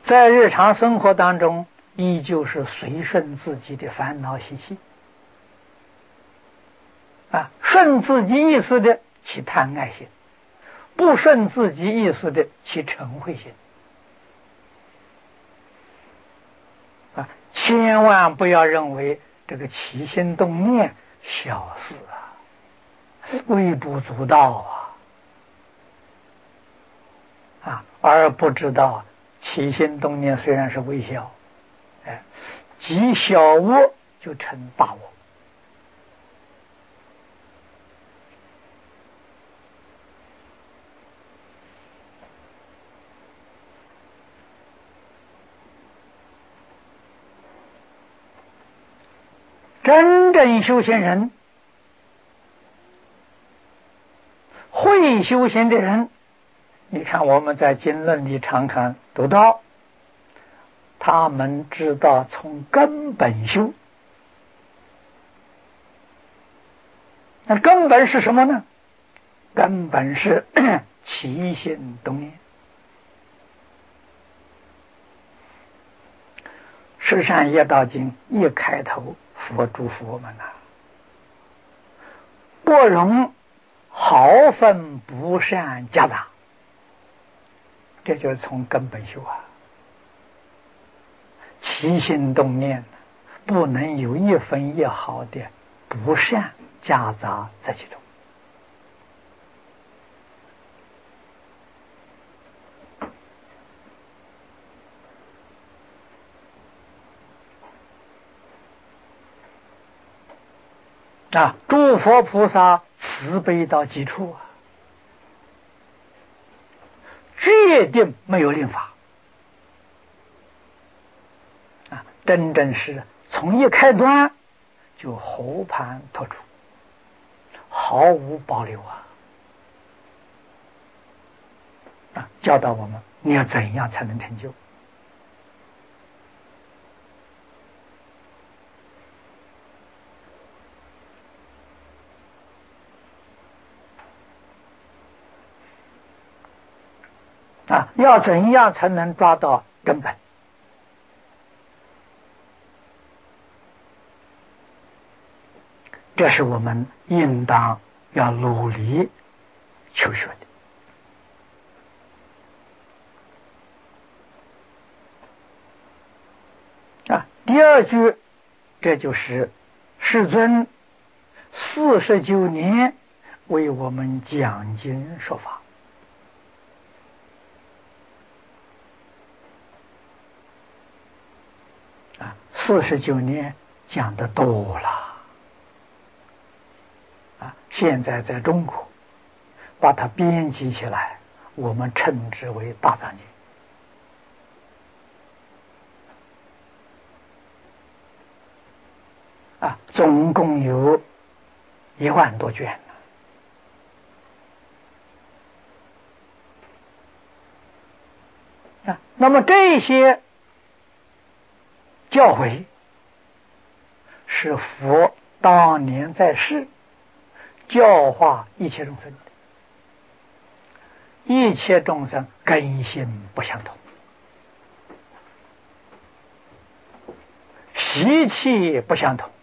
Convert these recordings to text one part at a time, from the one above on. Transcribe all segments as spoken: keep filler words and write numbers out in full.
在日常生活当中，依旧是随顺自己的烦恼习气啊，顺自己意思的起贪爱心，不顺自己意思的起嗔恚心啊，千万不要认为这个起心动念小事啊，微不足道啊啊，而不知道起心动念虽然是微小，哎，积小我就成大我。真正修行人，会修行的人，你看我们在经论里常常读到，他们知道从根本修。那根本是什么呢？根本是起心动念。十善业道经一开头，佛祝福我们呐、啊，不容毫分不善夹杂，这就是从根本修啊。起心动念不能有一分一毫的不善夹杂在其中。啊，诸佛菩萨慈悲到极处啊，决定没有令法啊，真正是从一开端就和盘托出，毫无保留啊！啊，教导我们你要怎样才能成就。啊，要怎样才能抓到根本？这是我们应当要努力求学的。啊，第二句，这就是世尊四十九年为我们讲经说法。啊，四十九年讲的多了。啊，现在在中国把它编辑起来，我们称之为大藏经。啊，总共有一万多卷啊。那么这些教诲是佛当年在世教化一切众生的，一切众生根性不相同，习气不相同，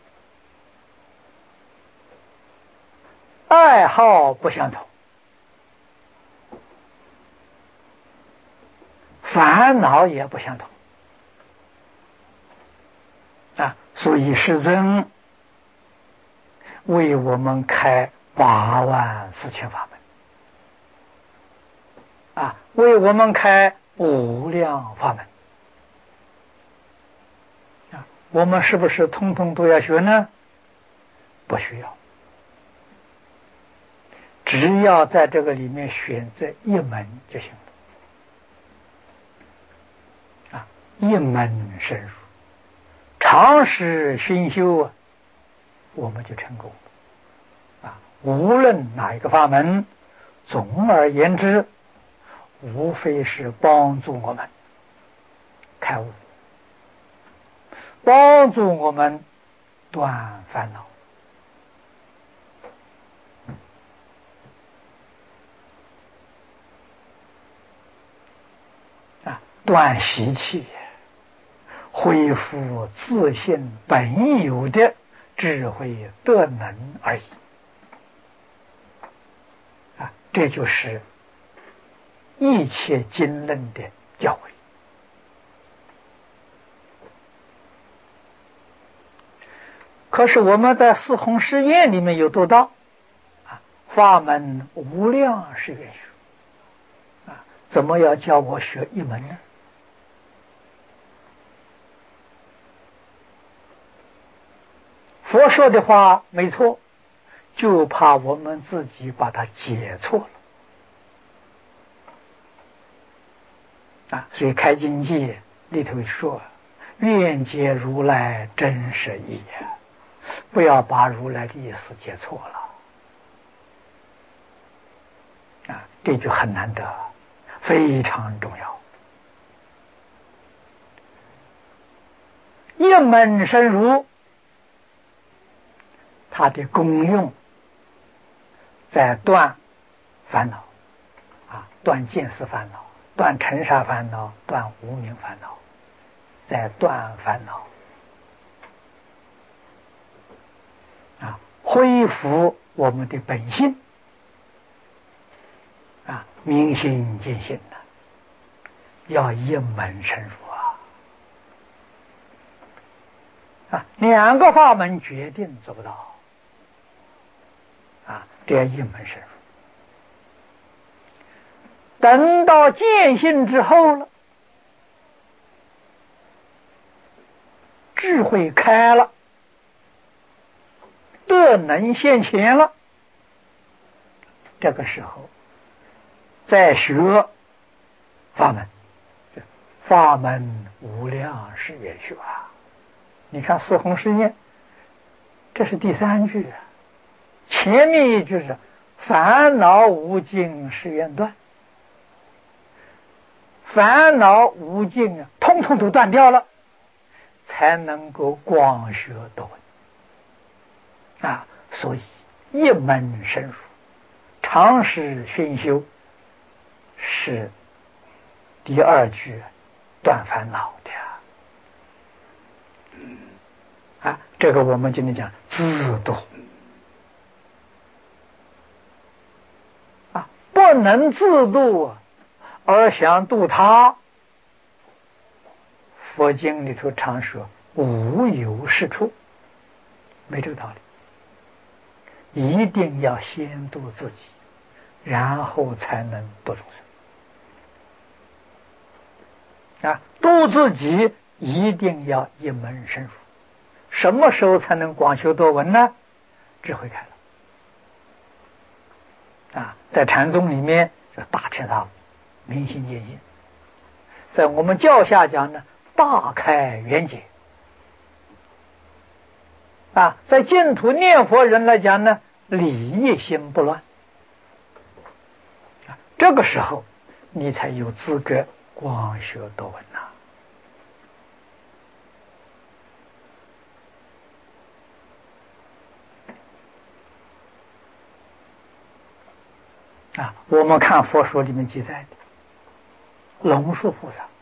爱好不相同，烦恼也不相同啊！所以世尊为我们开八万四千法门啊，为我们开无量法门啊！我们是不是通通都要学呢？不需要，只要在这个里面选择一门就行了啊！一门深入，长时熏修啊，我们就成功了啊！无论哪一个法门，总而言之，无非是帮助我们开悟，帮助我们断烦恼啊！ 断习气，恢复自信本有的智慧德能而已。啊，这就是一切经论的教诲。可是我们在四弘誓愿里面有读到，啊，法门无量是愿学，啊，怎么要教我学一门呢？佛说的话没错，就怕我们自己把它解错了。啊，所以开经记里头说，愿解如来真实义呀，不要把如来的意思解错了。啊，这句很难得，非常重要。一门深入，它的功用在断烦恼，啊，断见思烦恼，断尘沙烦恼，断无明烦恼，在断烦恼，啊，恢复我们的本性，啊，明心见性的，要一门深入啊！啊，两个法门决定做不到。啊，这样一门深入。等到见性之后了，智慧开了，德能现前了，这个时候再学法门，法门无量是愿学啊！你看四弘誓愿，这是第三句啊。前面一句是烦恼无尽誓愿断，烦恼无尽啊，通通都断掉了，才能够广学多闻啊。所以一门深入，长时熏修，是第二句断烦恼的啊。这个我们今天讲自度。不能自度而想度他，佛经里头常说无有是处，没这个道理。一定要先度自己，然后才能度众生啊！度自己一定要一门深入。什么时候才能广修多闻呢？智慧开了。啊，在禅宗里面是大彻大悟，明心见性；在我们教下讲呢，大开圆解。啊，在净土念佛人来讲呢，理一心不乱。啊，这个时候你才有资格广学多闻呐。啊，我们看佛说里面记载的龙树菩萨，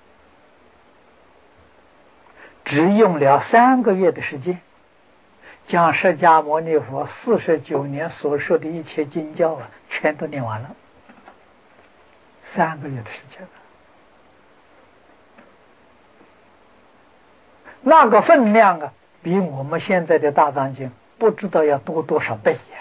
只用了三个月的时间，将释迦牟尼佛四十九年所说的一切经教啊，全都念完了。三个月的时间了，那个分量啊，比我们现在的大藏经不知道要多多少倍呀！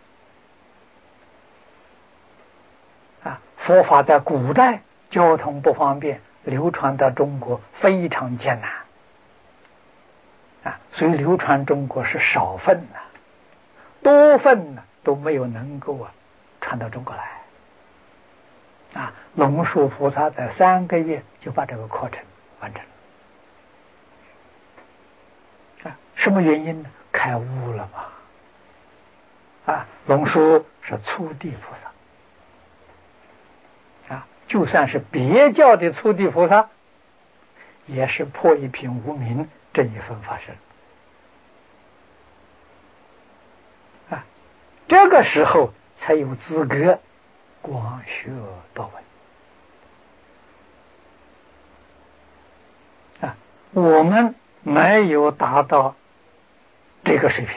佛法在古代交通不方便，流传到中国非常艰难啊，所以流传中国是少份呐、啊，多份呢、啊、都没有能够啊传到中国来啊。龙树菩萨在三个月就把这个课程完成了啊，什么原因呢？开悟了嘛啊，龙树是初地菩萨。就算是别教的初地菩萨，也是破一品无明这一分发生啊，这个时候才有资格广学多闻我们没有达到这个水平，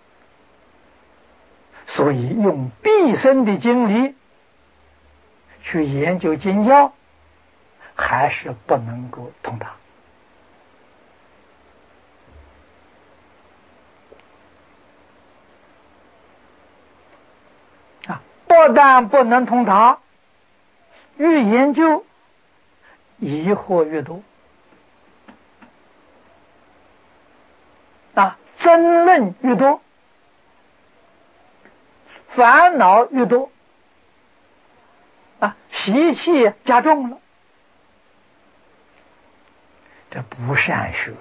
所以用毕生的精力去研究经教，还是不能够通达啊！不但不能通达，越研究疑惑越多啊，争论越多，烦恼越多啊，习气加重了，这不善学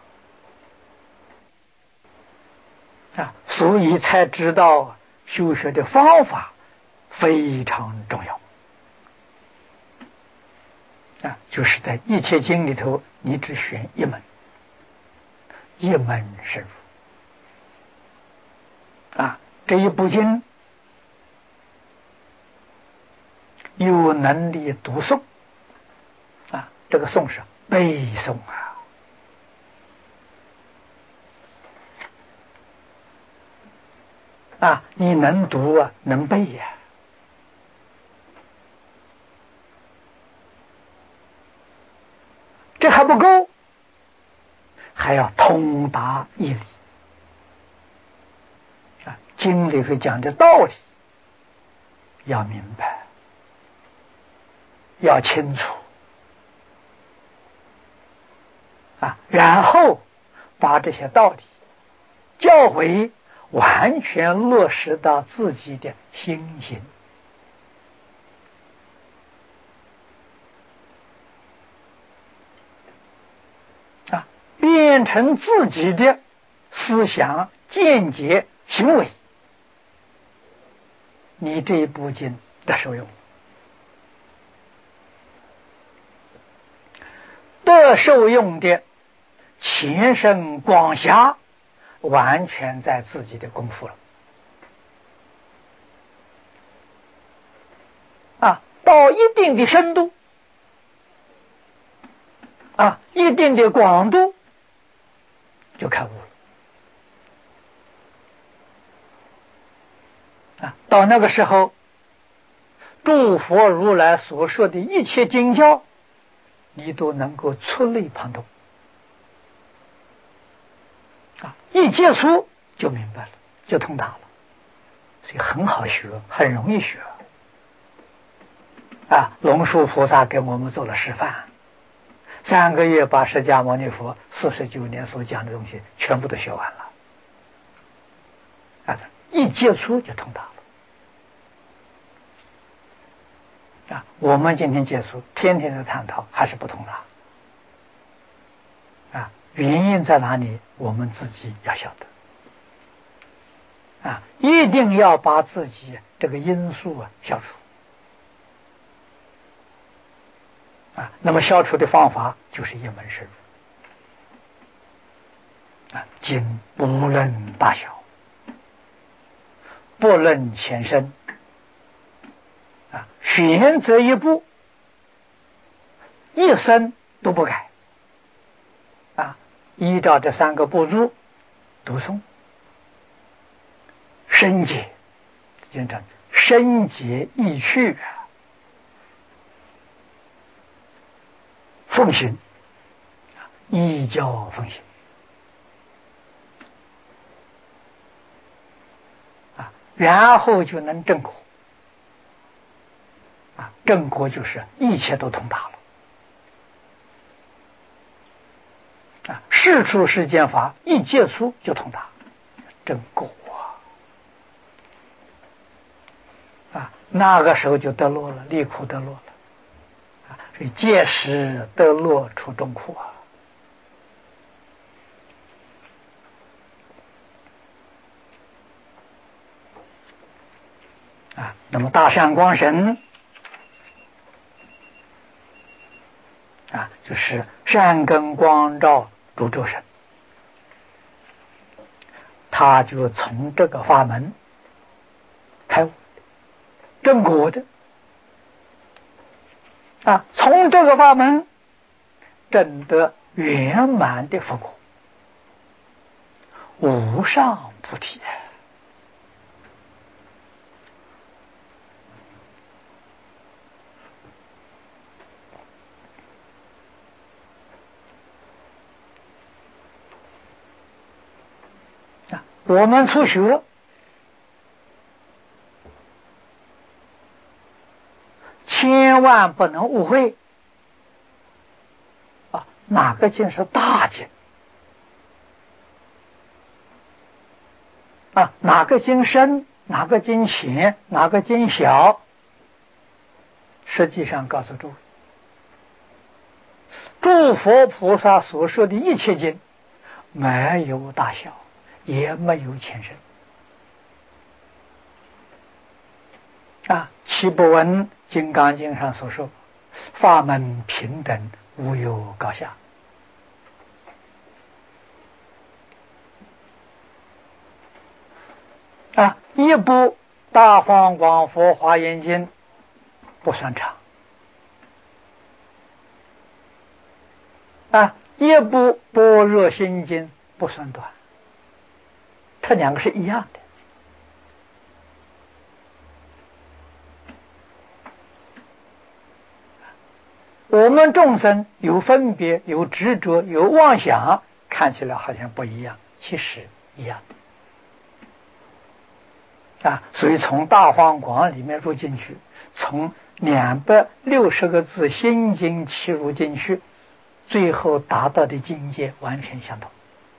啊，所以才知道修学的方法非常重要啊，就是在一切经里头，你只选一门，一门深入啊，这一部经有能力读诵啊，这个诵是背诵啊，啊，你能读啊，能背呀、啊，这还不够，还要通达义理啊，经里头讲的道理要明白，要清楚啊，然后把这些道理教诲完全落实到自己的心行啊，变成自己的思想见解行为，你这一部经的受用，得受用的前生广狭，完全在自己的功夫了啊，到一定的深度啊，一定的广度，就开悟了啊。到那个时候，诸佛如来所说的一切经教，你都能够触类旁通啊，一接触就明白了，就通达了，所以很好学，很容易学啊。龙树菩萨给我们做了示范，三个月把释迦牟尼佛四十九年所讲的东西全部都学完了啊，一接触就通达了啊。我们今天接触，天天的探讨，还是不通达啊。原因在哪里？我们自己要晓得啊，一定要把自己这个因素啊消除啊。那么消除的方法就是一门深入啊，经无论大小，不论前身啊，选择一部，一生都不改啊，依照这三个步骤读诵，深解，经常深解意趣，奉行，依教奉行啊，然后就能正果啊，正果就是一切都通达了啊，事出世间法一接触就通达，正果啊，那个时候就得乐了，离苦得乐了啊，所以届时得乐出众苦啊啊。那么大善光神啊，就是善根光照诸众生，他就从这个法门开悟正果的啊，从这个法门证得圆满的佛果，无上菩提。啊，我们初学千万不能误会啊，哪个经是大经啊？哪个经深，哪个经浅，哪个经小？实际上告诉诸位，诸佛菩萨所说的一切经，没有大小，也没有浅深啊。岂不闻金刚经上所说，法门平等，无有高下啊。一部大方广佛华严经不算长啊，一部般若心经不算短，它两个是一样的。我们众生有分别，有执着，有妄想，看起来好像不一样，其实一样的啊。所以从大方广里面入进去，从两百六十个字心经切入进去，最后达到的境界完全相同。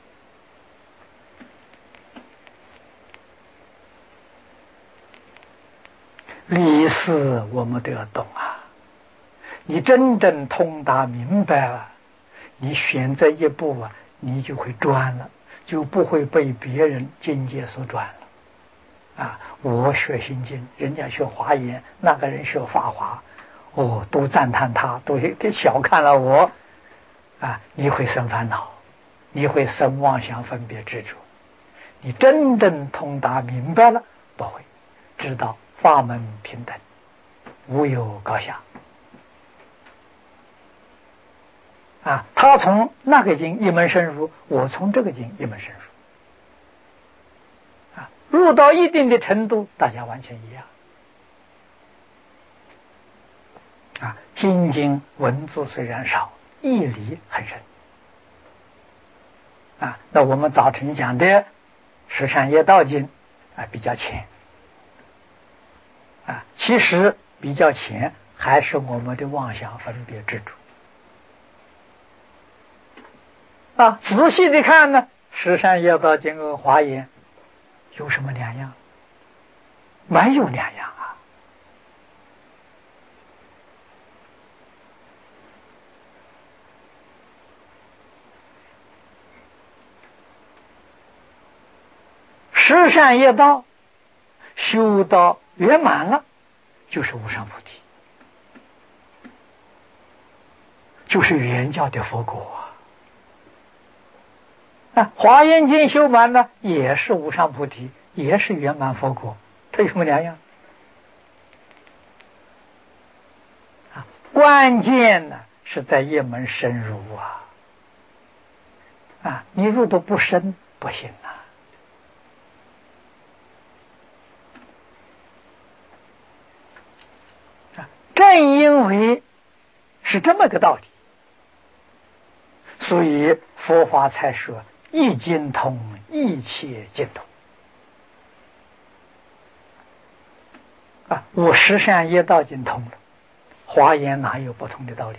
理事我们都要懂啊。你真正通达明白了，你选择一步啊，你就会专了，就不会被别人境界所专了啊。我学心经，人家学华严，那个人学法华，哦，都赞叹他，都都小看了我啊。你会生烦恼，你会生妄想分别执着。你真正通达明白了，不会知道法门平等，无有高下啊。他从那个经一门深入，我从这个经一门深入啊。入到一定的程度，大家完全一样啊。心经文字虽然少，义理很深啊。那我们早晨讲的十善业道经啊，比较浅啊。其实比较浅，还是我们的妄想分别执着啊。仔细的看呢，十善业道经和华严有什么两样？没有两样啊。十善业道修到圆满了，就是无上菩提，就是原教的佛果啊。啊，华严经修满了，也是无上菩提，也是圆满佛果，它有什么两样啊？关键呢是在一门深入啊啊！你入的不深不行啊。正因为是这么个道理，所以佛法才说一经通，一切尽通啊。我十善业道经通了，华严哪有不通的道理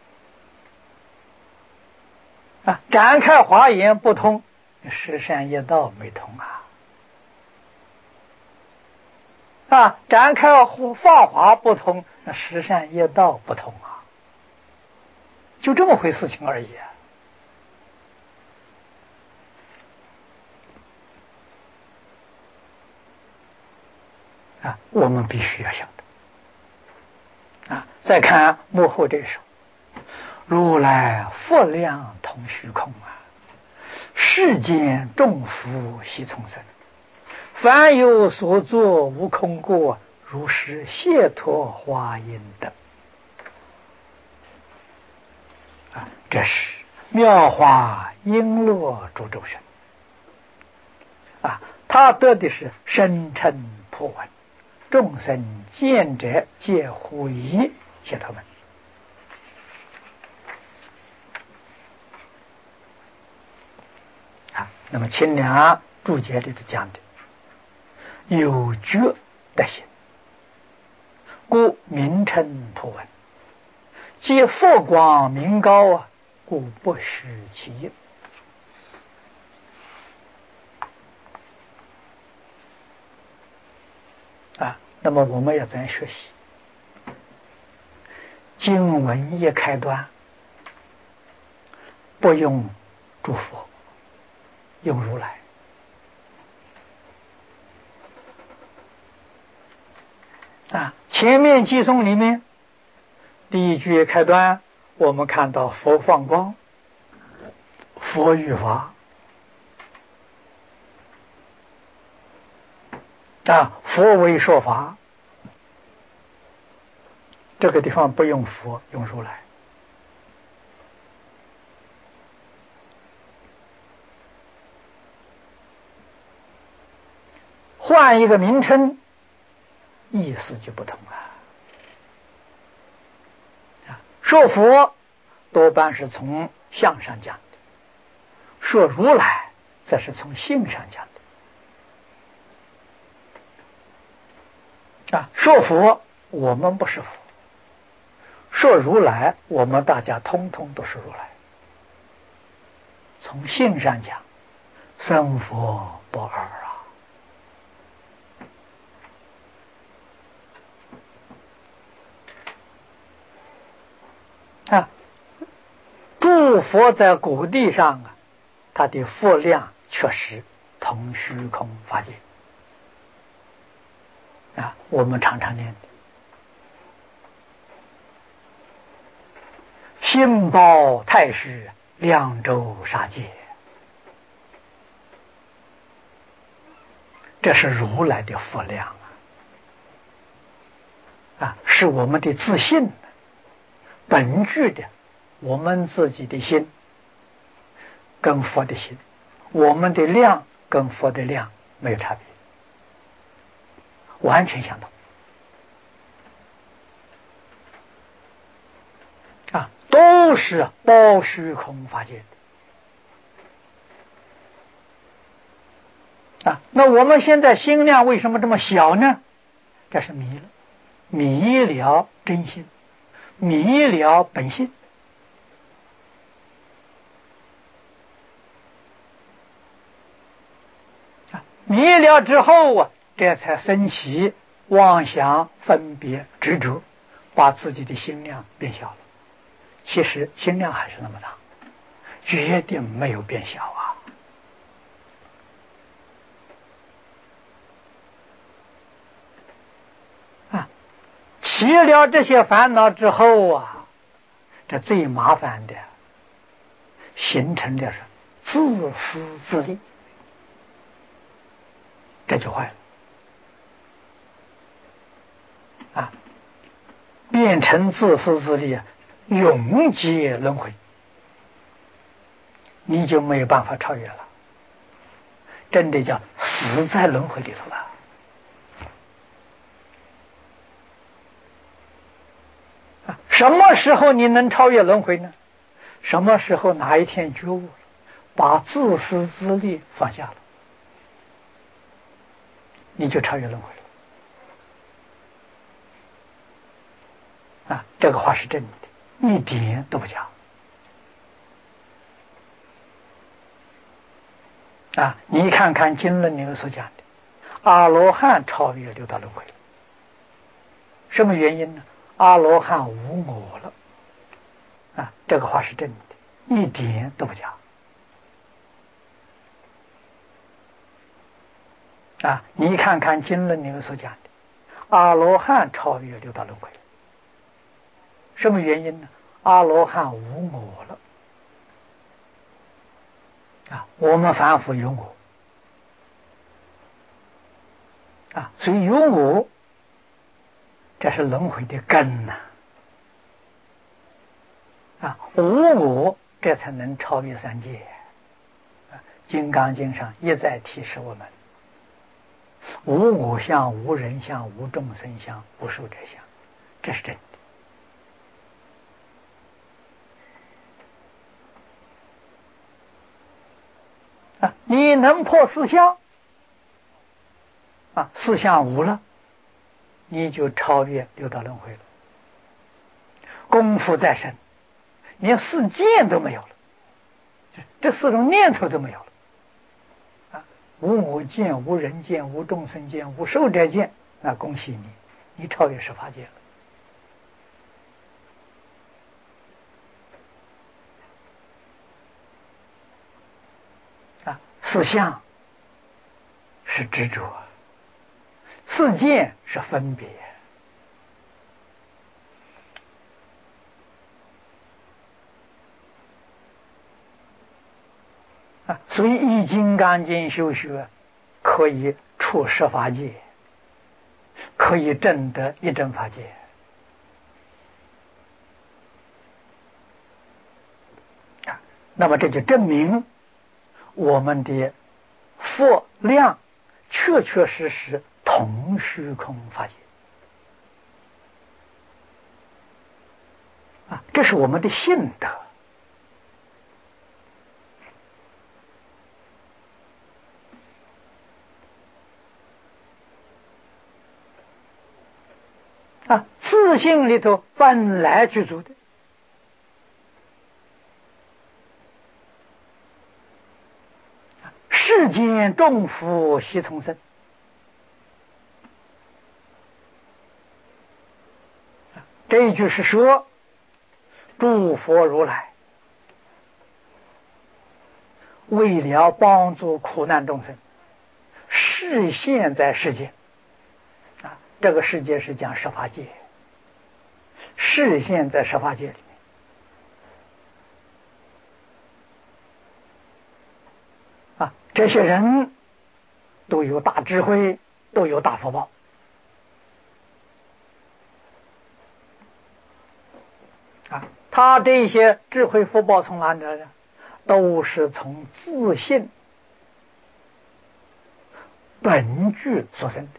啊？展开华严不通，十善业道没通啊。啊，展开法华不通，那十善业道不通啊，就这么回事情而已啊。啊，我们必须要晓得啊。再看幕后这首，如来佛量通虚空啊，世间众福悉从生，凡有所作无空过，如是解脱华严等啊。这是妙化璎珞诸众生啊，他得的是声称普闻，众生见者皆护疑解脱门啊。那么清凉注解里头讲的，有觉得行，故名称普闻，皆佛光明高啊，故不失其应啊。那么我们要怎样学习？经文一开端，不用诸佛，用如来啊。前面偈颂里面第一句开端，我们看到佛放光，佛语法啊，佛为说法，这个地方不用佛，用如来。换一个名称，意思就不同了。说佛多半是从相上讲的，说如来则是从性上讲的啊。说佛我们不是佛，说如来我们大家通通都是如来。从性上讲，生佛不二啊。啊，诸佛在古地上啊，它的佛量确实同虚空法界啊，我们常常念的心包太虚，量周沙界，这是如来的佛量啊，啊，是我们的自信本具的，我们自己的心跟佛的心，我们的量跟佛的量没有差别，完全相同啊，都是包虚空法界的啊。那我们现在心量为什么这么小呢？这是迷了，迷了真心，迷了本性啊，迷了之后啊，这才生起妄想、分别、执着，把自己的心量变小了。其实心量还是那么大，决定没有变小啊。啊，起了这些烦恼之后啊，这最麻烦的形成的是自私自利，这就坏了啊！变成自私自利啊，永劫轮回，你就没有办法超越了，真的叫死在轮回里头了。啊，什么时候你能超越轮回呢？什么时候哪一天觉悟了，把自私自利放下了，你就超越轮回了。啊，这个话是真的，一点都不假。啊，你看看经论里面所讲的，阿罗汉超越六道轮回了，什么原因呢？阿罗汉无我了。啊，这个话是真的，一点都不假。啊，你看看经论里面所讲的，阿罗汉超越六道轮回了，什么原因呢？阿罗汉无我了。啊，我们凡夫有我啊，所以有我，这是轮回的根呐。啊，无我这才能超越三界。《金刚经》上一再提示我们：无我相、无人相、无众生相、无寿者相，这是真的。啊，你能破四相，啊，四相无了，你就超越六道轮回了。功夫再深，连四见都没有了，这四种念头都没有了。啊，无我见、无人见、无众生见、无寿者见，那恭喜你，你超越十法界了。啊，四相是执着，四见是分别。啊，所以以金刚经修学，可以出十法界，可以证得一真法界。啊，那么这就证明我们的佛量确确实实同虚空法界。啊，这是我们的信德。啊，自性里头本来具足的。世间众福悉从生。这一句是说，诸佛如来为了帮助苦难众生，示现在世间。啊，这个世界是讲十法界，示现在十法界里面。啊，这些人都有大智慧，都有大福报。啊，他这些智慧福报从哪里来的？都是从自信本具所生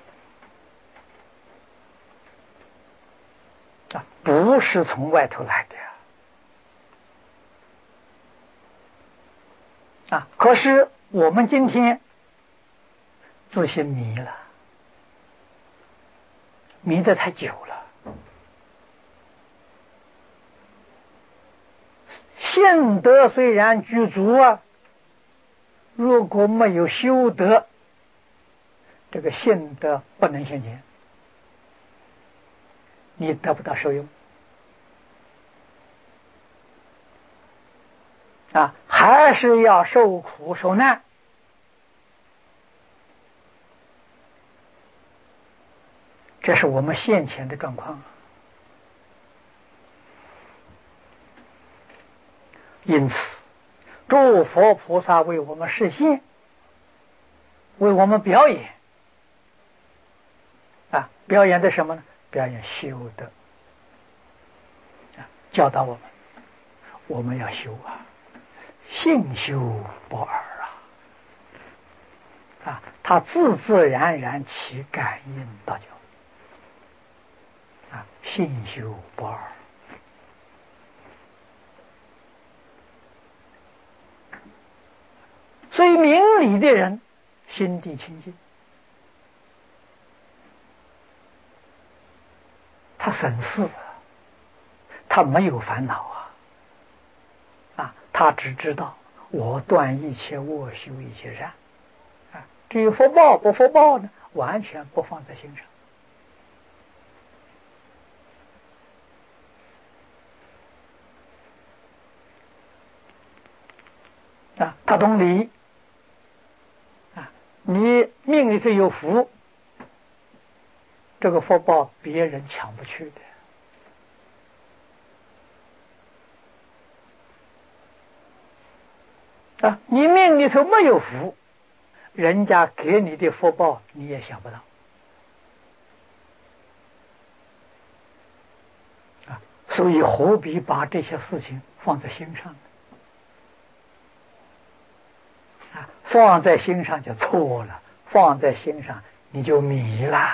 的。啊，不是从外头来的。啊，可是我们今天自信迷了，迷得太久了。信德虽然具足啊，如果没有修德，这个信德不能现前，你得不到受用。啊，还是要受苦受难。这是我们现前的状况。因此，诸佛菩萨为我们示现，为我们表演。啊，表演的什么呢？表演修德。啊，教导我们，我们要修啊，信修不二啊。啊，他自自然然起感应道教。啊，信修不二。所以明理的人心地清净，他省事，他没有烦恼啊。啊，他只知道我断一切恶，修一切善。啊，至于福报不福报呢，完全不放在心上。啊，他懂理。啊，你命里头有福，这个福报别人抢不去的。啊，你命里头没有福，人家给你的福报你也想不到。啊，所以何必把这些事情放在心上呢？ 放在心上就错了，放在心上你就迷了。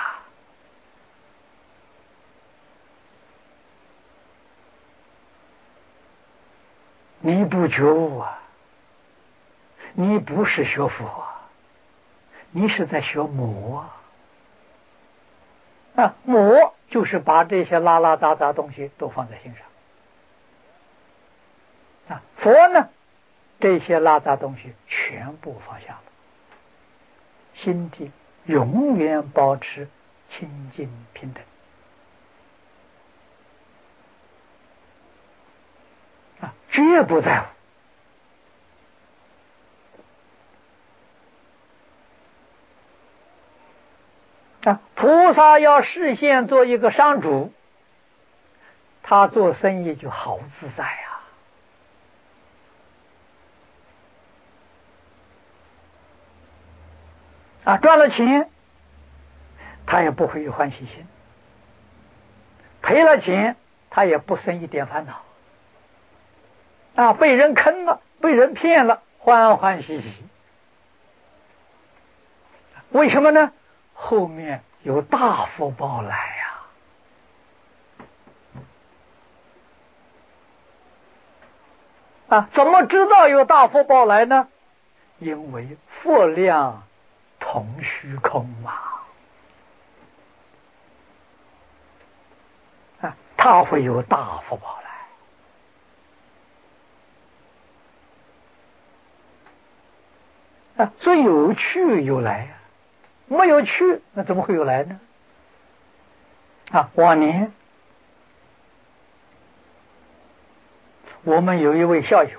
你不觉悟啊，你不是学佛啊，你是在学魔啊！啊，魔就是把这些拉拉杂杂东西都放在心上啊。佛呢，这些拉杂东西全部放下了，心地永远保持清净平等啊，绝不在乎。啊，菩萨要示现做一个商主，他做生意就好自在啊！啊，赚了钱，他也不会有欢喜心；赔了钱，他也不生一点烦恼。啊，被人坑了，被人骗了，欢欢喜喜。为什么呢？后面有大福报来呀！啊，怎么知道有大福报来呢？因为佛量同虚空嘛。啊，他会有大福报来。啊，所以有去有来啊，没有去，那怎么会有来呢？啊，往年我们有一位校友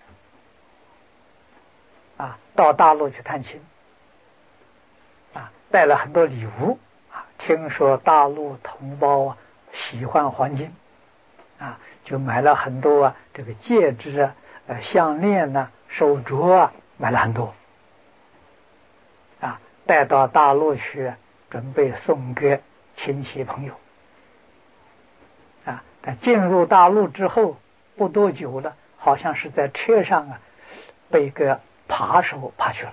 啊，到大陆去探亲啊，带了很多礼物啊，听说大陆同胞啊喜欢黄金啊，就买了很多啊这个戒指啊、呃项链呐、啊、手镯啊，买了很多啊，带到大陆去，准备送给亲戚朋友啊。但进入大陆之后不多久了，好像是在车上啊被个扒手扒去了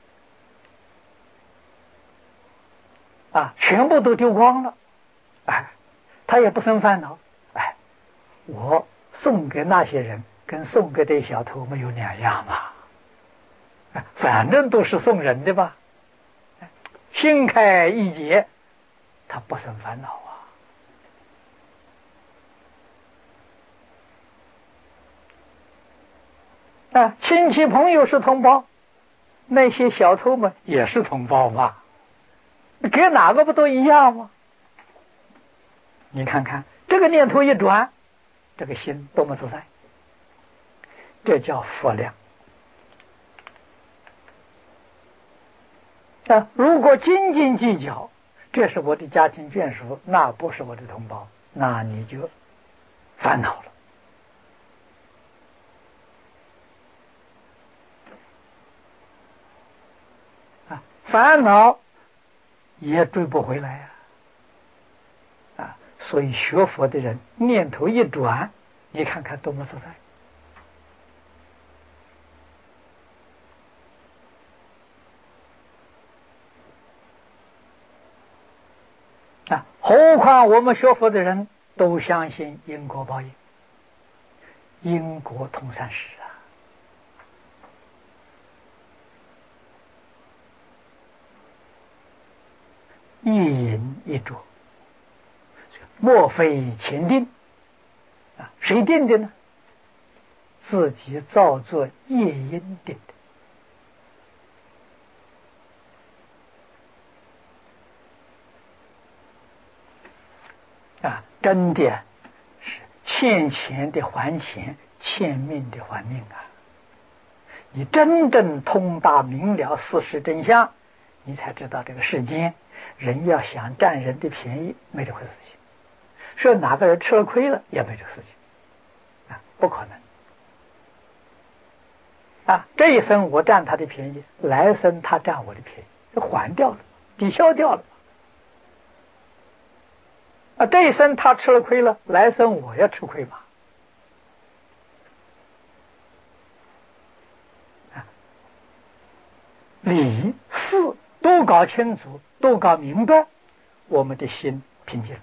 啊，全部都丢光了。哎，他也不生烦恼，哎，我送给那些人跟送给这小偷没有两样嘛，哎，反正都是送人的吧。心开意解，他不生烦恼啊！啊，亲戚朋友是同胞，那些小偷们也是同胞嘛，给哪个不都一样吗？你看看这个念头一转，这个心多么自在，这叫佛量啊！如果斤斤计较，这是我的家亲眷属，那不是我的同胞，那你就烦恼了啊！烦恼也追不回来呀！啊，所以学佛的人念头一转，你看看多么自在啊！何况我们学佛的人都相信因果报应，因果通三世啊！一饮一啄，莫非前定啊？谁定的呢？自己造作业因定的啊！真的是欠钱的还钱，欠命的还命啊！你真正通达明了事实真相，你才知道这个世间人要想占人的便宜，没这回事情。说哪个人吃了亏了，也没这个事情啊，不可能啊！这一生我占他的便宜，来生他占我的便宜，就还掉了，抵消掉了啊！这一生他吃了亏了，来生我要吃亏嘛啊！ 理事都搞清楚，都搞明白，我们的心平静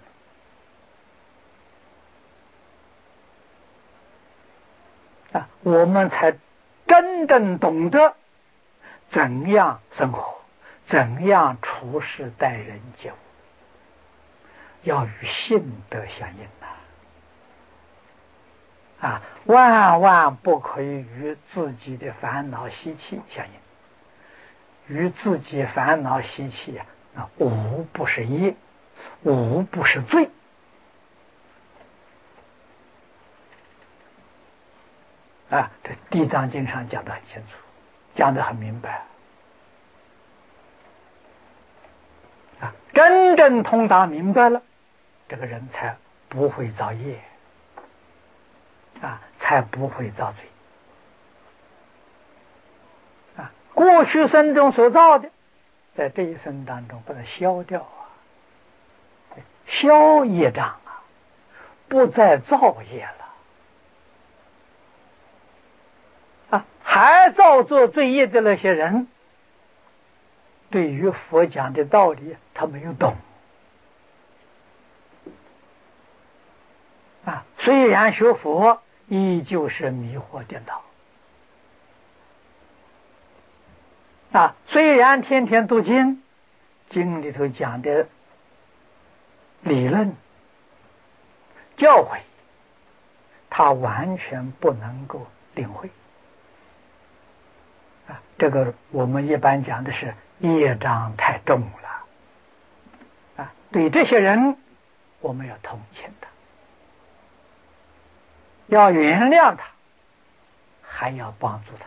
啊，我们才真正懂得怎样生活，怎样处事待人接物，要与性德相应呐！啊，万万不可以与自己的烦恼习气相应。与自己烦恼习气啊，无不是业，无不是罪。啊，这《地藏经》上讲得很清楚，讲得很明白。啊，真正通达明白了，这个人才不会造业，啊，才不会造罪。啊，过去生中所造的，在这一生当中把它消掉啊，消业障啊，不再造业了。啊，还造作罪业的那些人，对于佛讲的道理，他没有懂。啊，虽然学佛，依旧是迷惑颠倒。啊，虽然天天读经，经里头讲的理论教诲，他完全不能够领会。啊，这个我们一般讲的是业障太重了。啊，对这些人，我们要同情他，要原谅他，还要帮助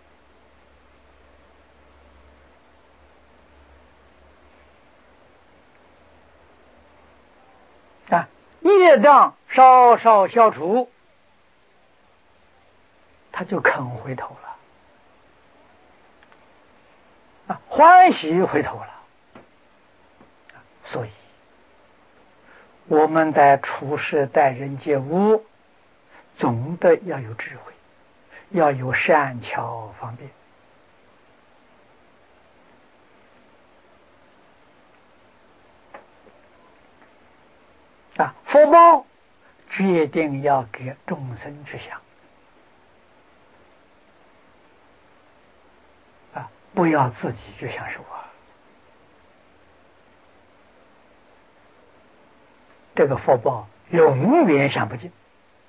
他。啊，业障稍稍消除，他就肯回头了。啊，欢喜回头了。所以我们在处事待人接物，总得要有智慧，要有善巧方便。啊，福报决定要给众生去想。啊，不要自己去享受啊。这个福报永远享不尽。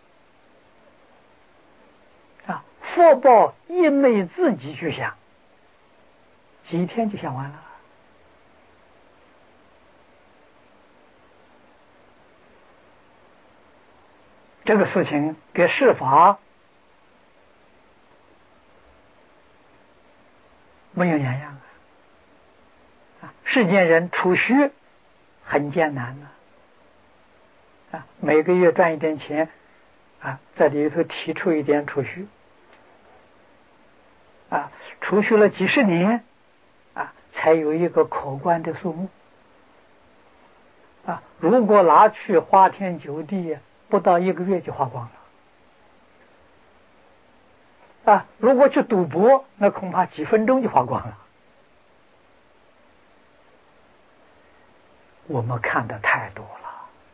啊，福报一昧自己去享，几天就享完了。这个事情跟世法没有两样啊！啊，世间人储蓄很艰难呐。啊，每个月赚一点钱，啊，在里头提出一点储蓄，啊，储蓄了几十年，啊，才有一个可观的数目。啊，如果拿去花天酒地，不到一个月就花光了。啊，如果去赌博，那恐怕几分钟就花光了。我们看的太多了。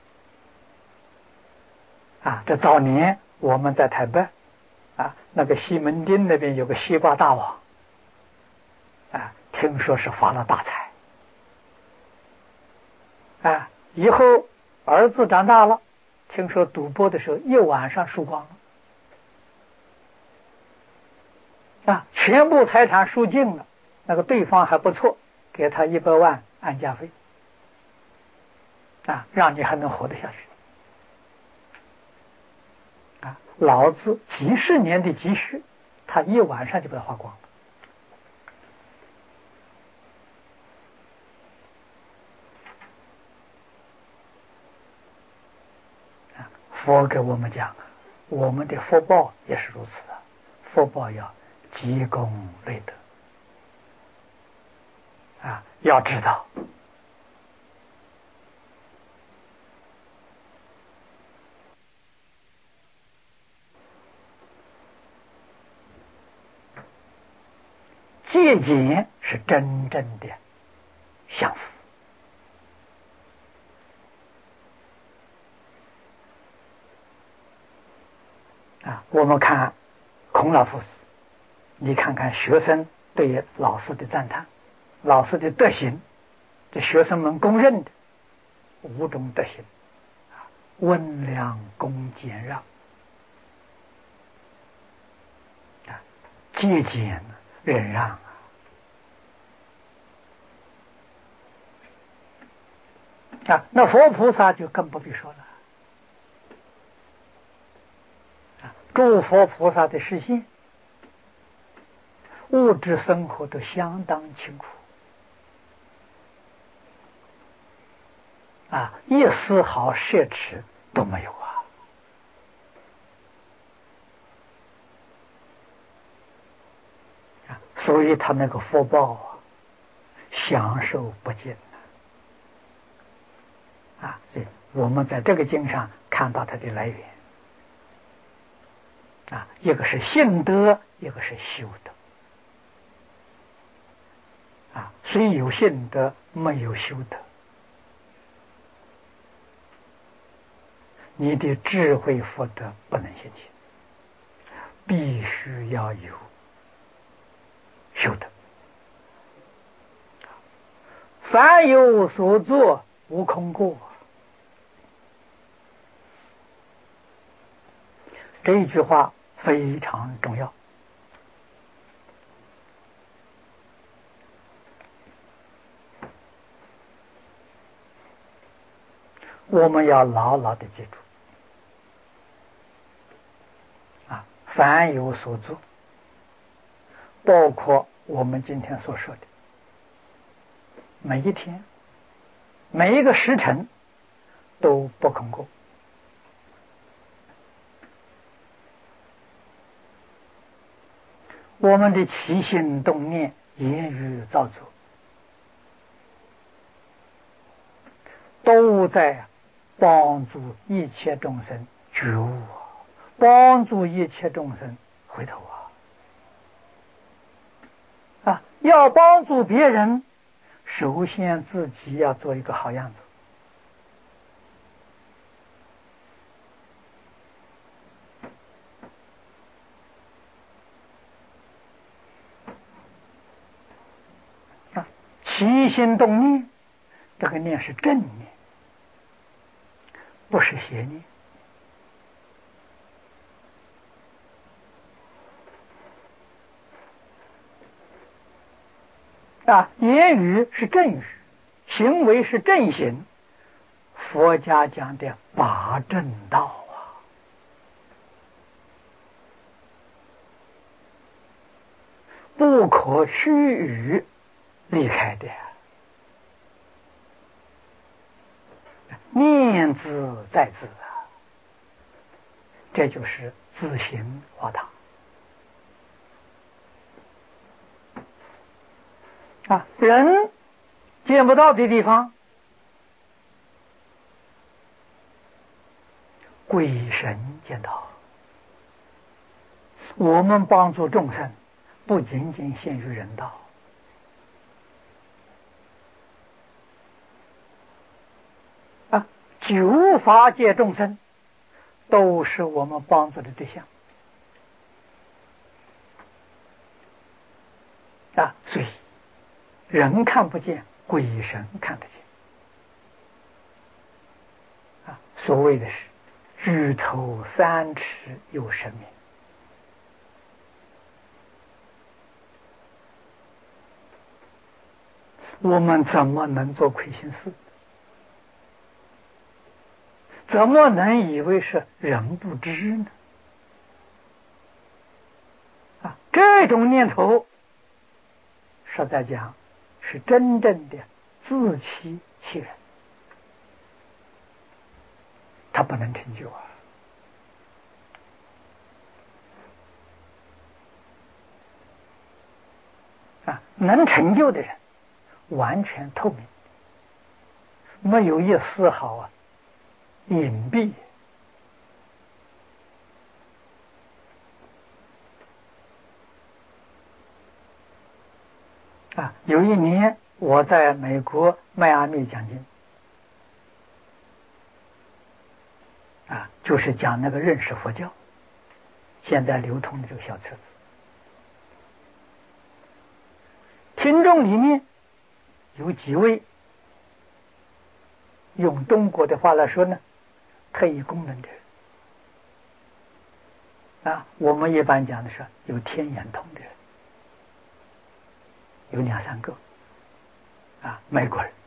啊，这早年我们在台北，啊，那个西门町那边有个西瓜大王，啊，听说是发了大财。啊，以后儿子长大了，听说赌博的时候一晚上输光了。啊，全部财产输尽了，那个对方还不错，给他一百万安家费。啊，让你还能活得下去。啊，老子几十年的积蓄，他一晚上就把它花光了。啊，佛给我们讲，我们的福报也是如此的，福报要积功累德。啊，要知道， 节俭是真正的享福。啊，我们看孔老夫子，你看看学生对老师的赞叹，老师的德行，这学生们公认的五种德行：温良恭俭让，啊，节俭忍让啊。啊，那佛菩萨就更不必说了。啊，诸佛菩萨的实现，物质生活都相当清苦，啊，一丝毫奢侈都没有啊。啊，所以他那个福报啊，享受不尽。啊，所以我们在这个经上看到它的来源。啊，一个是信德，一个是修德。啊，虽有信德，没有修德，你的智慧福德不能现前，必须要有修德。凡有所作，无空过。这一句话非常重要。我们要牢牢的记住啊，凡有所作，包括我们今天所说的每一天每一个时辰都不空过。我们的起心动念、言语造作，都在帮助一切众生觉悟啊，帮助一切众生回头啊！啊，要帮助别人，首先自己要做一个好样子。起心动念，这个念是正念，不是邪念。啊，言语是正语，行为是正行。佛家讲的八正道啊，不可须臾离开的，念兹在兹啊，这就是自行化他啊。人见不到的地方，鬼神见到。我们帮助众生，不仅仅限于人道。啊，九法界众生都是我们帮助的对象啊，所以人看不见，鬼神看得见啊。所谓的是举头三尺有神明。我们怎么能做亏心事？怎么能以为是人不知呢？啊，这种念头，实在讲是真正的自欺欺人，他不能成就啊！啊，能成就的人，完全透明，没有一丝毫啊隐蔽。 啊，有一年我在美国迈阿密讲经，啊，就是讲那个认识佛教，现在流通的这个小册子。听众里面有几位，用中国的话来说呢，特异功能的人。啊，我们一般讲的是有天眼通的人，有两三个，啊，美国人。